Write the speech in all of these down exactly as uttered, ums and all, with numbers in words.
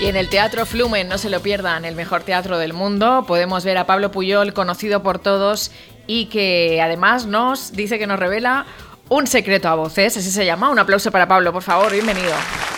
Y en el Teatro Flumen, no se lo pierdan, el mejor teatro del mundo, podemos ver a Pablo Pujol, conocido por todos y que además nos dice que nos revela un secreto a voces, así se llama. Un aplauso para Pablo, por favor, bienvenido.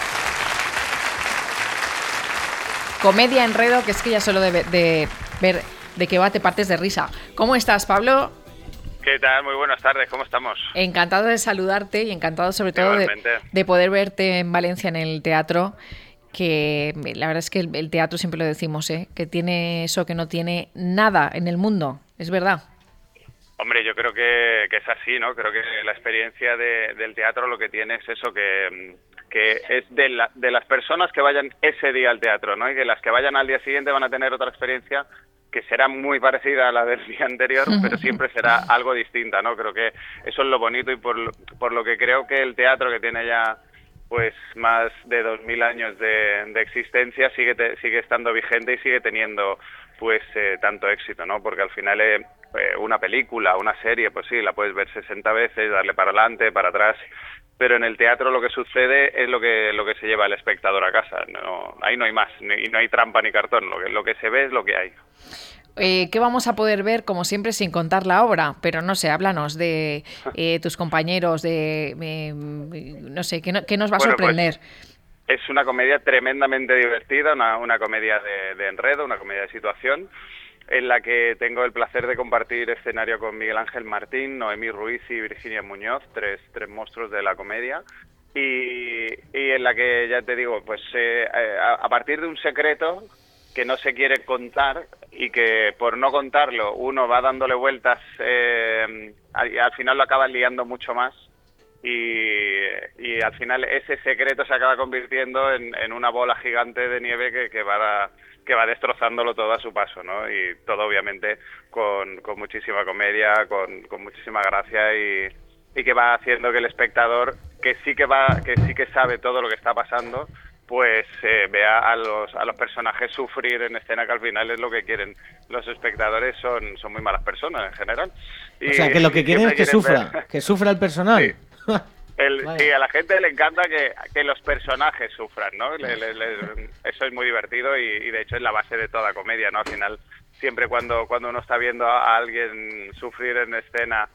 Comedia enredo, que es que ya solo de, de ver de qué va te partes de risa. ¿Cómo estás, Pablo? ¿Qué tal? Muy buenas tardes, ¿cómo estamos? Encantado de saludarte y encantado sobre todo de, de poder verte en Valencia en el teatro, que la verdad es que el, el teatro siempre lo decimos, ¿eh? Que tiene eso que no tiene nada en el mundo, ¿es verdad? Hombre, yo creo que, que es así, ¿no? Creo que la experiencia de, del teatro lo que tiene es eso, que, que es de, la, de las personas que vayan ese día al teatro, ¿no? Y que las que vayan al día siguiente van a tener otra experiencia que será muy parecida a la del día anterior, pero siempre será algo distinta, ¿no? Creo que eso es lo bonito y por, por lo que creo que el teatro, que tiene ya pues más de dos mil años de, de existencia, sigue te, sigue estando vigente y sigue teniendo pues eh, tanto éxito, ¿no? Porque al final eh, una película, una serie, pues sí, la puedes ver sesenta veces, darle para adelante, para atrás, pero en el teatro lo que sucede es lo que lo que se lleva el espectador a casa. No, ahí no hay más, y no hay trampa ni cartón, lo que, lo que se ve es lo que hay. Eh, ¿Qué vamos a poder ver, como siempre, sin contar la obra? Pero no sé, háblanos de eh, tus compañeros, de eh, no sé, ¿qué, no, qué nos va a bueno, sorprender? Pues es una comedia tremendamente divertida, una, una comedia de, de enredo, una comedia de situación, en la que tengo el placer de compartir escenario con Miguel Ángel Martín, Noemí Ruiz y Virginia Muñoz, tres, tres monstruos de la comedia, y, y en la que, ya te digo, pues eh, a, a partir de un secreto que no se quiere contar y que por no contarlo uno va dándole vueltas, eh, al, al final lo acaba liando mucho más y, y al final ese secreto se acaba convirtiendo en, en una bola gigante de nieve que, que va a, que va destrozándolo todo a su paso, ¿no? Y todo obviamente con, con muchísima comedia, con, con muchísima gracia y, y que va haciendo que el espectador, que sí que va, que sí que sabe todo lo que está pasando, pues eh, vea a los a los personajes sufrir en escena, que al final es lo que quieren. Los espectadores son son muy malas personas en general. Y, o sea, que lo que quieren es que sufra, ver... que sufra el personal. Sí. El, sí, a la gente le encanta que, que los personajes sufran, ¿no? Le, le, le, eso es muy divertido y, y de hecho es la base de toda comedia, ¿no? Al final, siempre cuando, cuando uno está viendo a alguien sufrir en escena,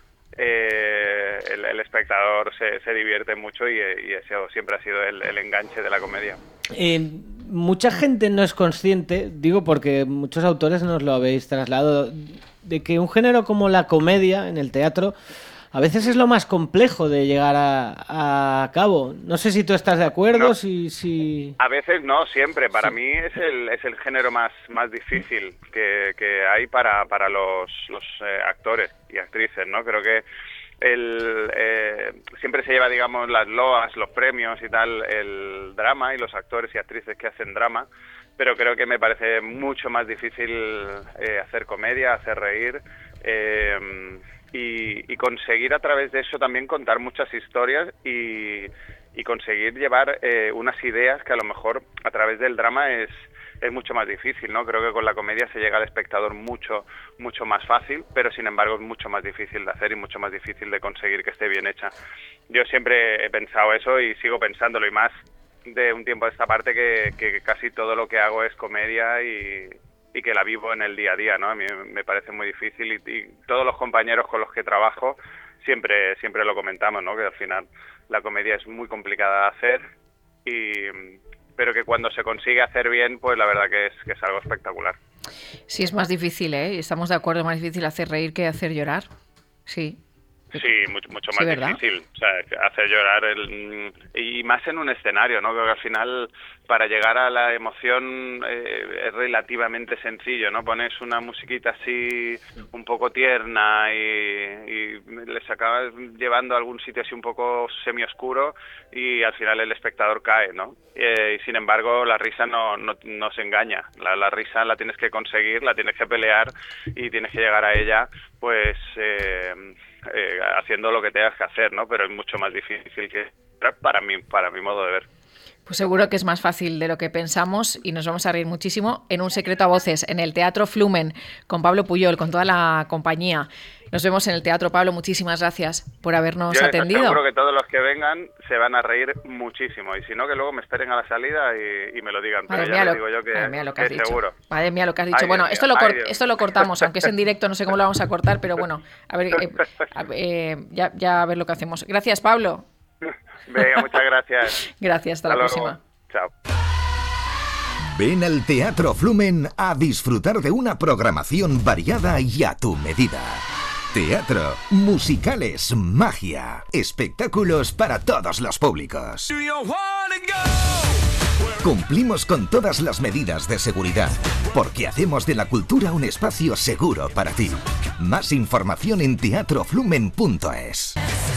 Eh, el, el espectador se, se divierte mucho y, y eso siempre ha sido el, el enganche de la comedia. Eh, mucha gente no es consciente, digo porque muchos autores nos lo habéis trasladado, de que un género como la comedia en el teatro a veces es lo más complejo de llegar a, a cabo. No sé si tú estás de acuerdo, no, si, si... A veces no, siempre. Para sí. mí es el es el género más más difícil que, que hay para, para los, los eh, actores y actrices, ¿no? Creo que el eh, siempre se lleva, digamos, las loas, los premios y tal, el drama y los actores y actrices que hacen drama, pero creo que me parece mucho más difícil eh, hacer comedia, hacer reír, eh, Y, y conseguir a través de eso también contar muchas historias y, y conseguir llevar eh, unas ideas que a lo mejor a través del drama es, es mucho más difícil, ¿no? Creo que con la comedia se llega al espectador mucho mucho más fácil, pero sin embargo es mucho más difícil de hacer y mucho más difícil de conseguir que esté bien hecha. Yo siempre he pensado eso y sigo pensándolo, y más de un tiempo a esta parte que, que casi todo lo que hago es comedia y... y que la vivo en el día a día, ¿no? A mí me parece muy difícil y, y todos los compañeros con los que trabajo siempre siempre lo comentamos, ¿no? Que al final la comedia es muy complicada de hacer, y pero que cuando se consigue hacer bien, pues la verdad que es que es algo espectacular. Sí, es más difícil, ¿eh? Estamos de acuerdo, es más difícil hacer reír que hacer llorar. Sí. Sí, mucho, mucho más sí, ¿verdad? difícil, o sea, hacer llorar el, y más en un escenario, ¿no? Creo que al final para llegar a la emoción eh, es relativamente sencillo, ¿no? Pones una musiquita así un poco tierna y, y les acabas llevando a algún sitio así un poco semioscuro y al final el espectador cae, ¿no? Eh, y sin embargo la risa no, no, no se engaña, la, la risa la tienes que conseguir, la tienes que pelear y tienes que llegar a ella, pues... Eh, Eh, haciendo lo que tengas que hacer, ¿no? Pero es mucho más difícil que para mí, para mi modo de ver. Pues seguro que es más fácil de lo que pensamos y nos vamos a reír muchísimo en Un secreto a voces, en el Teatro Flumen, con Pablo Pujol, con toda la compañía. Nos vemos en el teatro. Pablo, muchísimas gracias por habernos Yo atendido. Seguro que todos los que vengan se van a reír muchísimo. Y si no, que luego me esperen a la salida y, y me lo digan. Pero Madre ya mía, les lo, digo yo que, madre mía, lo que has que dicho. seguro. Madre mía, lo que has dicho. Ay, bueno, Dios esto mío, lo, cor- ay, Dios. esto lo cortamos, aunque es en directo, no sé cómo lo vamos a cortar, pero bueno, a ver, eh, a- eh, ya, ya a ver lo que hacemos. Gracias, Pablo. Venga, muchas gracias. Gracias, hasta, Hasta la luego. próxima. Chao. Ven al Teatro Flumen a disfrutar de una programación variada y a tu medida. Teatro, musicales, magia, espectáculos para todos los públicos. Cumplimos con todas las medidas de seguridad, porque hacemos de la cultura un espacio seguro para ti. Más información en teatro flumen punto es.